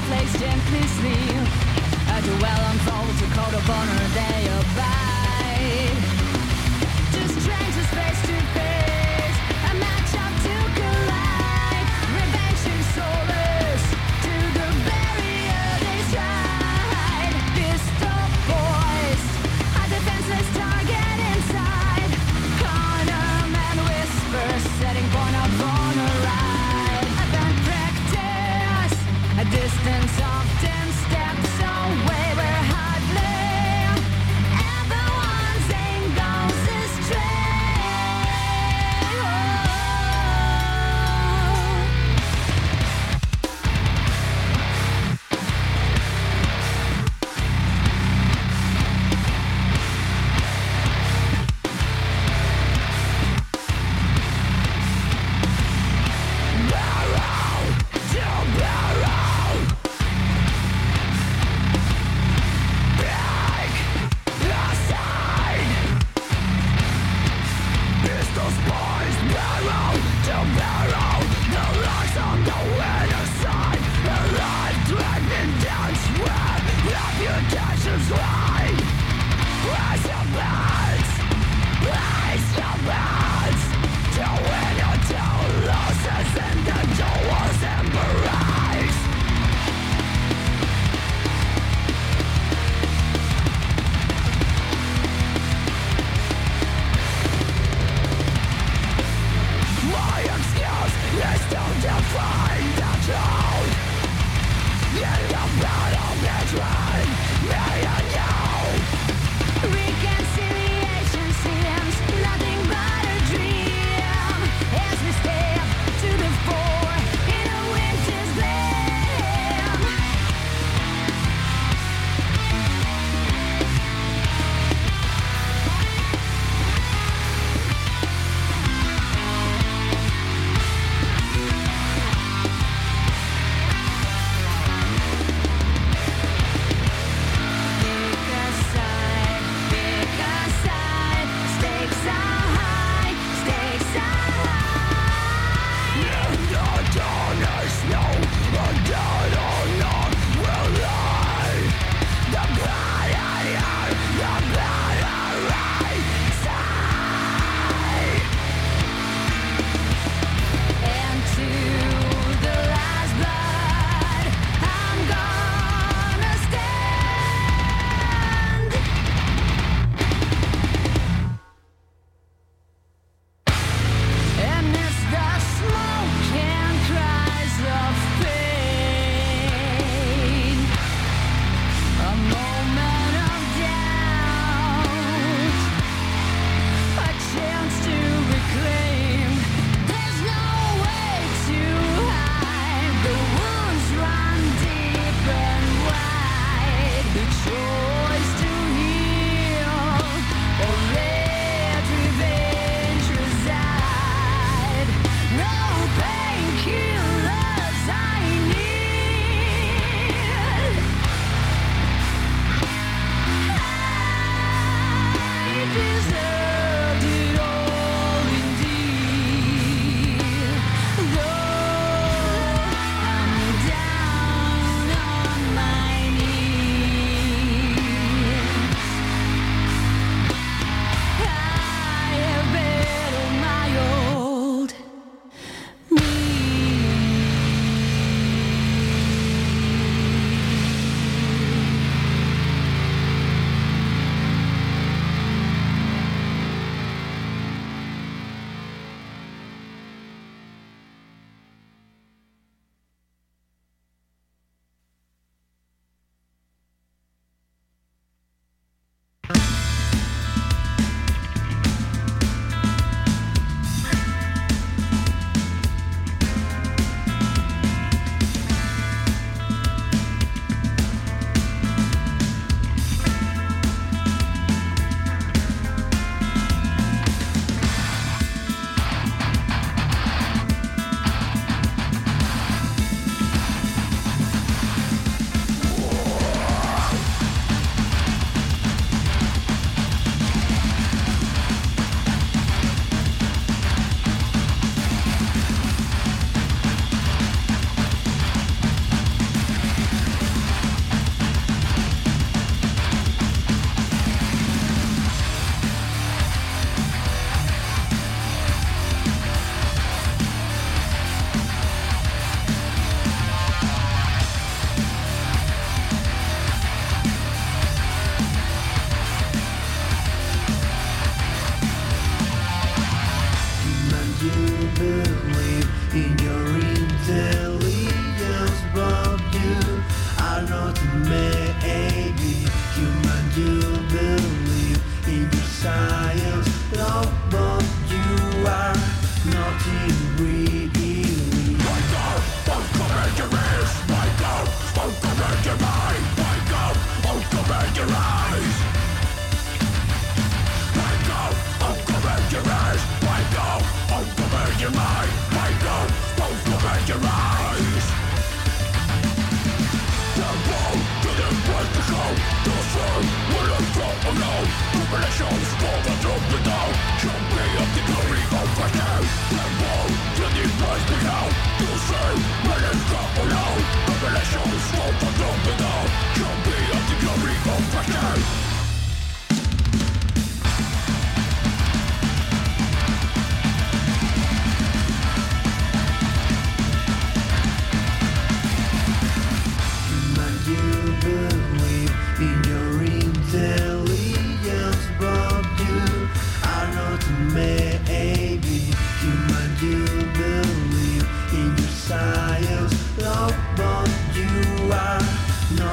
place gently sleep. As the well unfolds, a code of honor they abide. Just strangers face to face, a match up to collide. Revenge is soulless, to the barrier they stride. Pistol boys, a defenseless target inside. Corner man whispers, setting point up on a ride. Bad practice, a distance of 10 steps away. We're hardly ever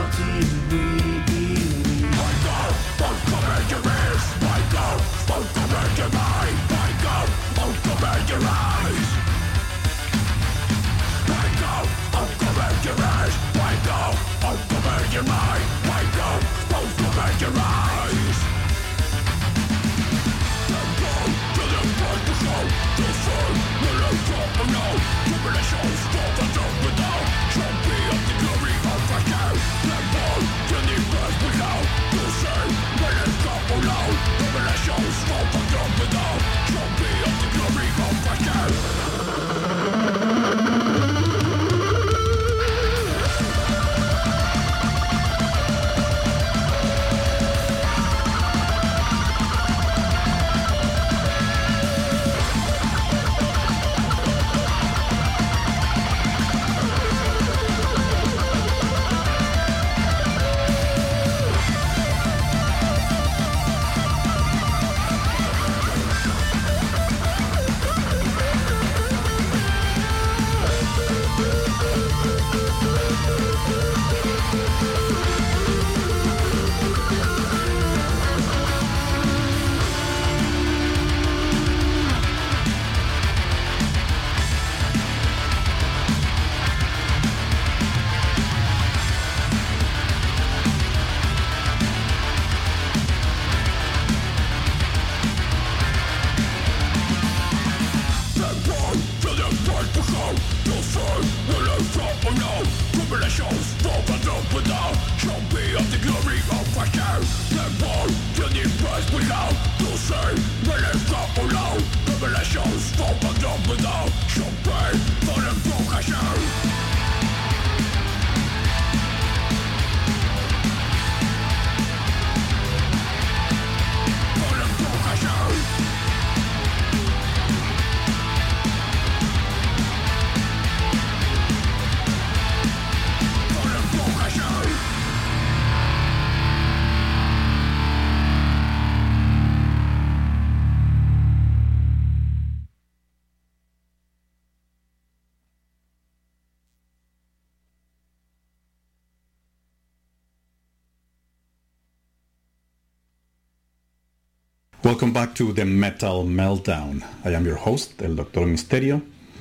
Welcome back to the Metal Meltdown. I am your host, El Doctor Misterio.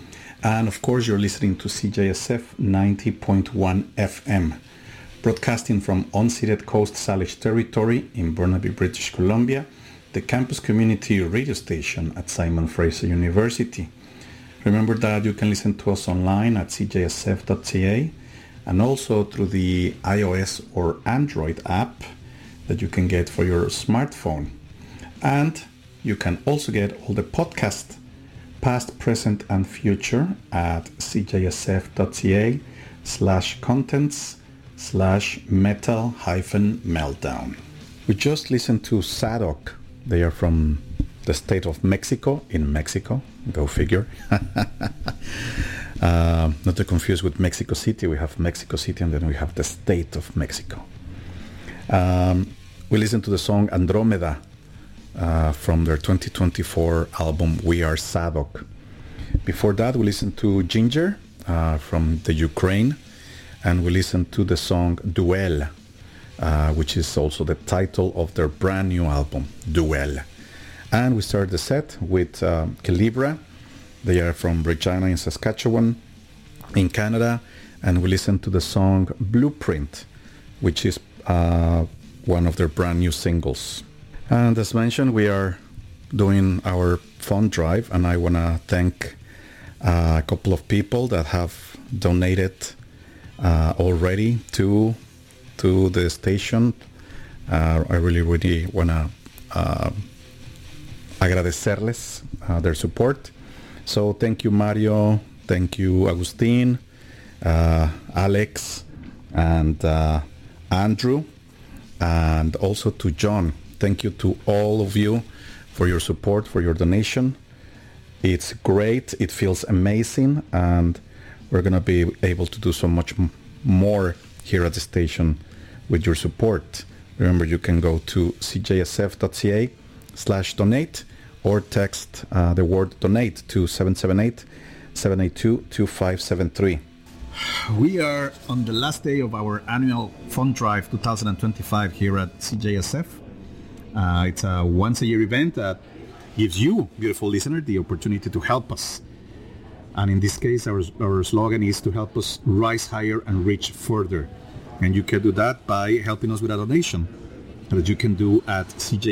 And of course, you're listening to CJSF 90.1 FM, broadcasting from unceded Coast Salish territory in Burnaby, British Columbia, the campus community radio station at Simon Fraser University. Remember that you can listen to us online at cjsf.ca and also through the iOS or Android app that you can get for your smartphone. And you can also get all the podcasts, past, present, and future at cjsf.ca/contents/metal-meltdown. We just listened to Sadok. They are from the state of Mexico, in Mexico. Go figure. Not to confuse with Mexico City. We have Mexico City and then we have the state of Mexico. We listened to the song Andromeda from their 2024 album We Are Sadok. Before that, we listened to Ginger from the Ukraine, and we listened to the song Duel, which is also the title of their brand new album, Duel. And we started the set with Calibra. They are from Regina in Saskatchewan, in Canada, and we listened to the song Blueprint, which is one of their brand new singles. And as mentioned, we are doing our fund drive, and I want to thank a couple of people that have donated already to the station. I really want to agradecerles their support. So thank you, Mario. Thank you, Agustin, Alex, and Andrew, and also to John. Thank you to all of you for your support, for your donation. It's great. It feels amazing. And we're going to be able to do so much more here at the station with your support. Remember, you can go to cjsf.ca/donate or text the word donate to 778-782-2573. We are on the last day of our annual Fund Drive 2025 here at CJSF. It's a once-a-year event that gives you, beautiful listener, the opportunity to help us. And in this case, our slogan is to help us rise higher and reach further. And you can do that by helping us with a donation that you can do at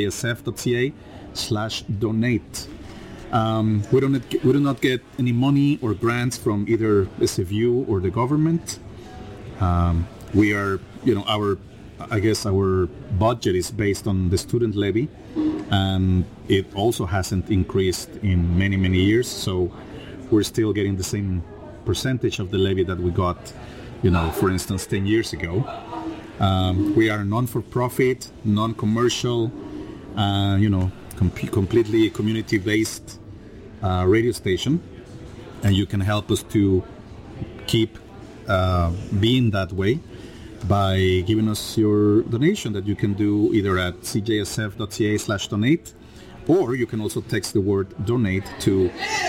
cjsf.ca/donate. We do not get any money or grants from either SFU or the government. We are, our budget is based on the student levy, and it also hasn't increased in many, many years. So we're still getting the same percentage of the levy that we got, for instance, 10 years ago. We are non-for-profit, non-commercial, completely community-based radio station, and you can help us to keep being that way by giving us your donation that you can do either at cjsf.ca/donate, or you can also text the word donate to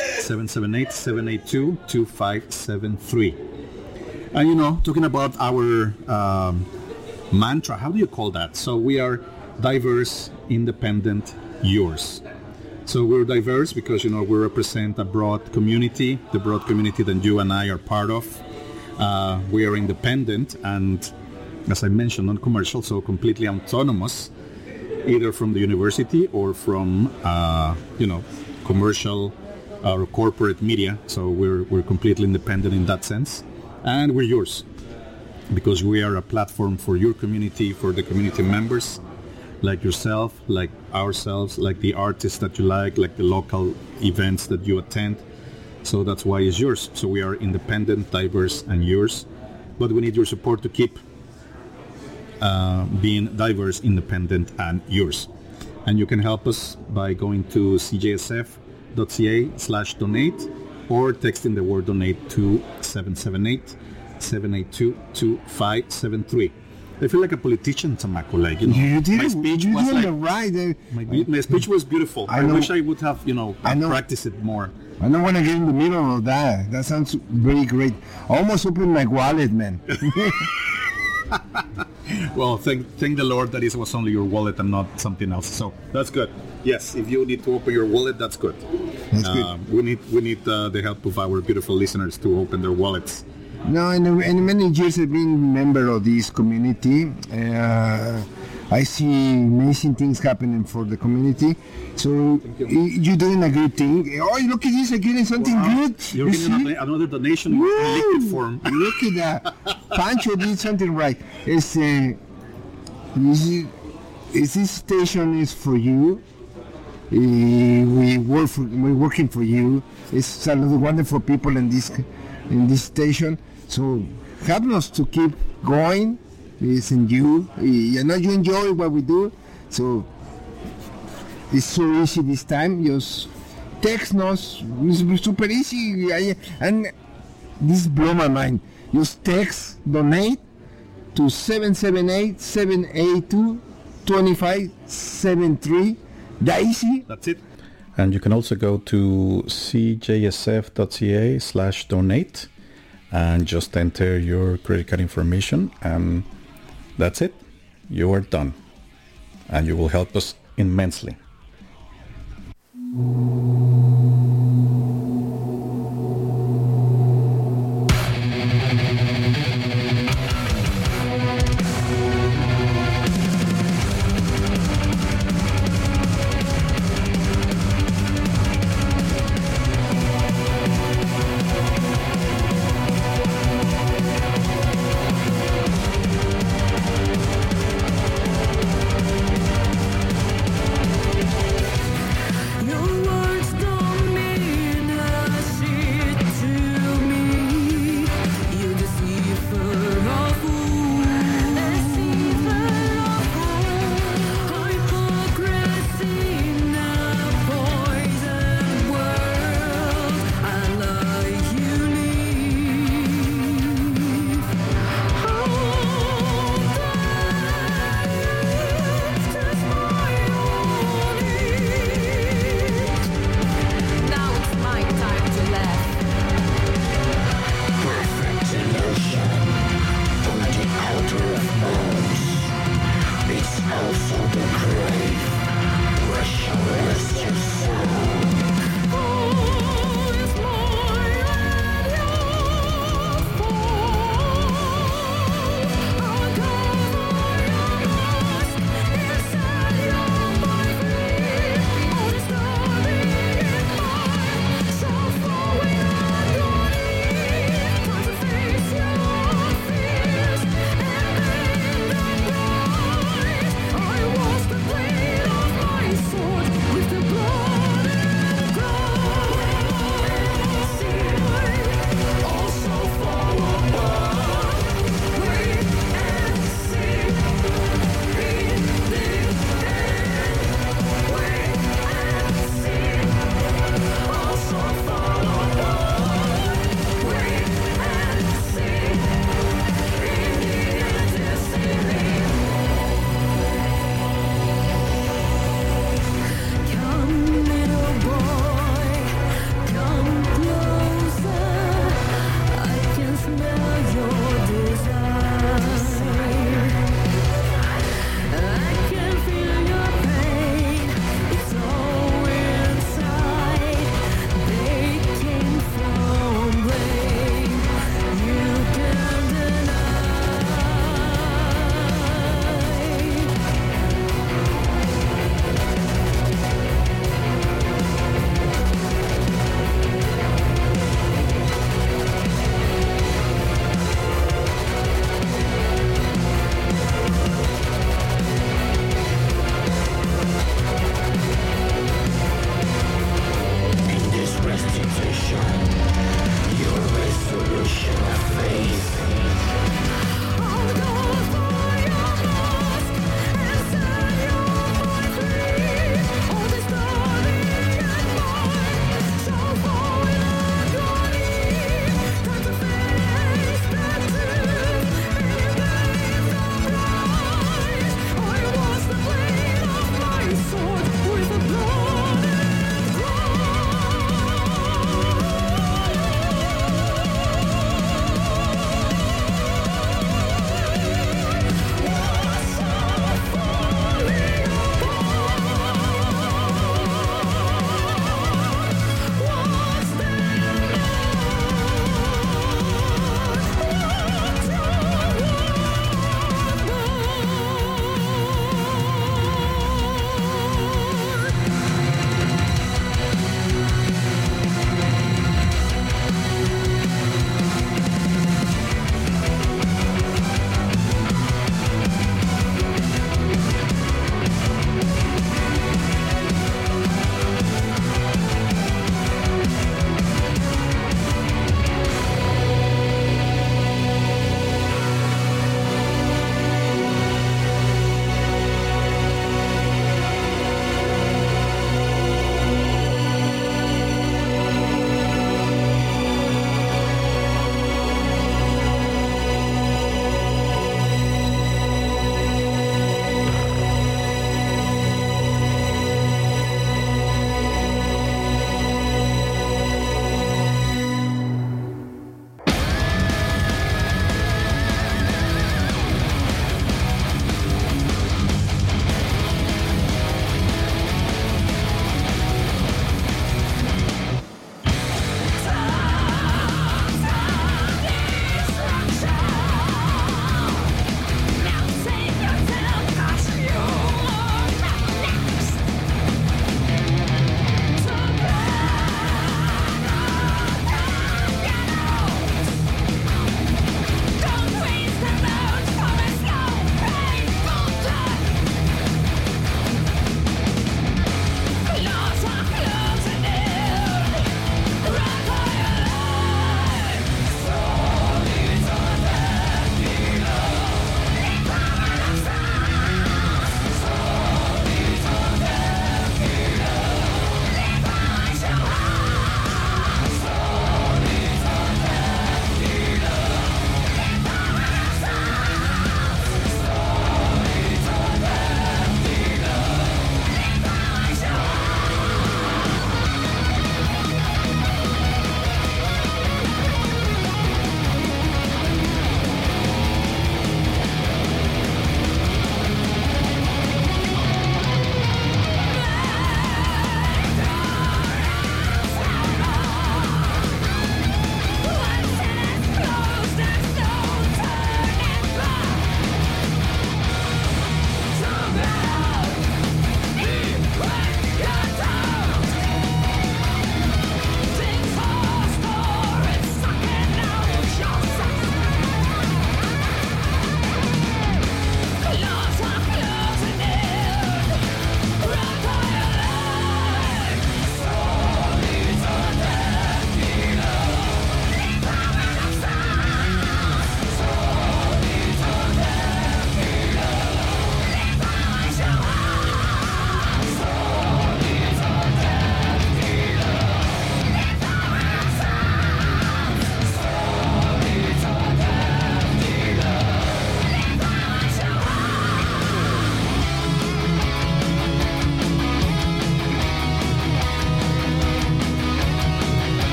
778-782-2573. And talking about our mantra, how do you call that? So we are diverse, independent, yours. So we're diverse because, we represent a broad community, the broad community that you and I are part of. We are independent and, as I mentioned, non-commercial, so completely autonomous, either from the university or from, commercial or corporate media. So we're completely independent in that sense. And we're yours because we are a platform for your community, for the community members, like yourself, like ourselves, like the artists that you like the local events that you attend. So that's why it's yours. So we are independent, diverse, and yours. But we need your support to keep being diverse, independent, and yours. And you can help us by going to cjsf.ca/donate or texting the word donate to 778-782-2573. I feel like a politician, Tamaco. You did. My speech you was did like, it right. my speech was beautiful. I wish I would have, practiced it more. I don't want to get in the middle of that. That sounds very great. I almost opened my wallet, man. Well, thank the Lord that it was only your wallet and not something else. So that's good. Yes, if you need to open your wallet, that's good. That's good. We need the help of our beautiful listeners to open their wallets. No, and many years I've been a member of this community. I see amazing things happening for the community. So you're doing a good thing. Oh, look at this! I'm getting something good. You're getting another donation in liquid form. Look at that! Pancho did something right. This station is for you. We're working for you. It's a lot of wonderful people in this station. So help us to keep going. It's in you. You enjoy what we do. So it's so easy this time. Just text us. It's super easy. And this blows my mind. Just text donate to 778-782-2573. That easy. That's it. And you can also go to cjsf.ca/donate and just enter your credit card information, and that's it. You are done. And you will help us immensely.